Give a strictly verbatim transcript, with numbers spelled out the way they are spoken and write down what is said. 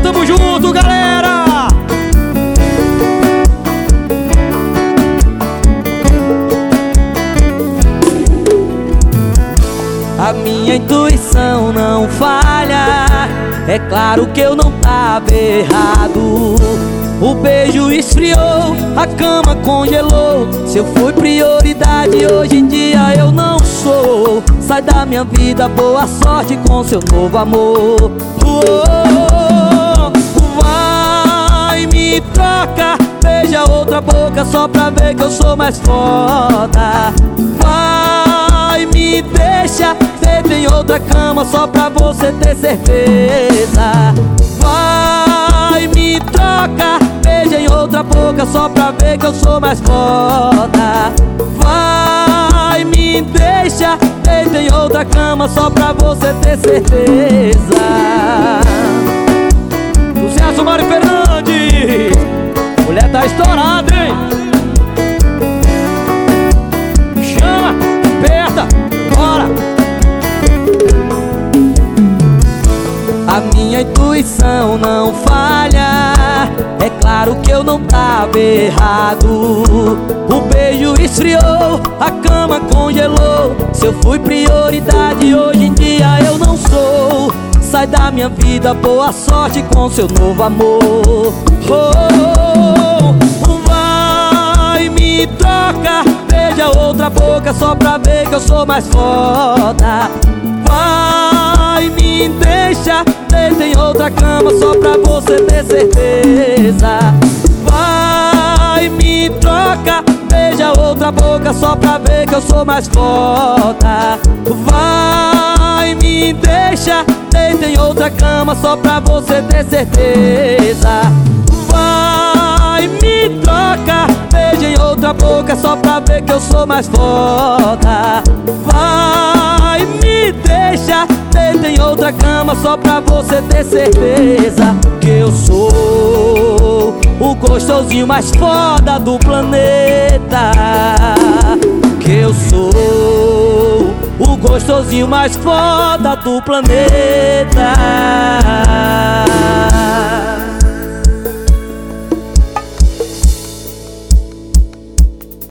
tamo junto, galera! A minha intuição não falha, é claro que eu não tava errado. O beijo esfriou, a cama congelou. Se eu fui prioridade, hoje em dia eu não sou. Sai da minha vida, boa sorte com seu novo amor. Oh, vai, me troca, beija outra boca só pra ver que eu sou mais foda. Vai, me deixa, deita em outra cama só pra você ter certeza. Vai, me troca, beija em outra boca só pra ver que eu sou mais foda. Vai, me deixa, deita em outra cama só pra você ter certeza. Sucesso, Mário Fernandes! Mulher tá estourada, hein? Chama, aperta, bora! A minha intuição não falha, é claro que eu não tava errado. O beijo esfriou, a cama congelou. Se eu fui prioridade, hoje em dia eu não sou. Sai da minha vida, boa sorte com seu novo amor. Oh, vai, me troca, beija outra boca só pra ver que eu sou mais foda. Vai, me deixa, deita em outra cama só pra você ter certeza. Vai, me troca, beija outra boca só pra ver que eu sou mais foda. Vai, me deixa, deita em outra cama só pra você ter certeza. Vai, me troca, beija em outra boca só pra ver que eu sou mais foda. Vai, me deixa, deita em outra cama só pra você ter certeza que eu sou o gostosinho mais foda do planeta. Que eu sou o gostosinho mais foda do planeta.